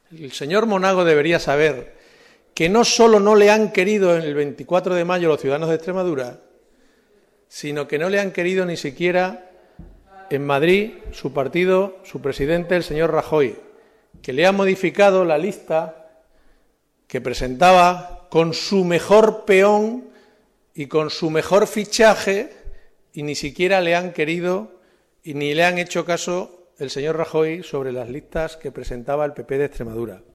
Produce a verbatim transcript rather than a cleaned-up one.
El señor Monago debería saber que no solo no le han querido en el veinticuatro de mayo los ciudadanos de Extremadura, sino que no le han querido ni siquiera en Madrid su partido, su presidente, el señor Rajoy, que le ha modificado la lista que presentaba con su mejor peón y con su mejor fichaje, y ni siquiera le han querido y ni le han hecho caso el señor Rajoy sobre las listas que presentaba el P P de Extremadura.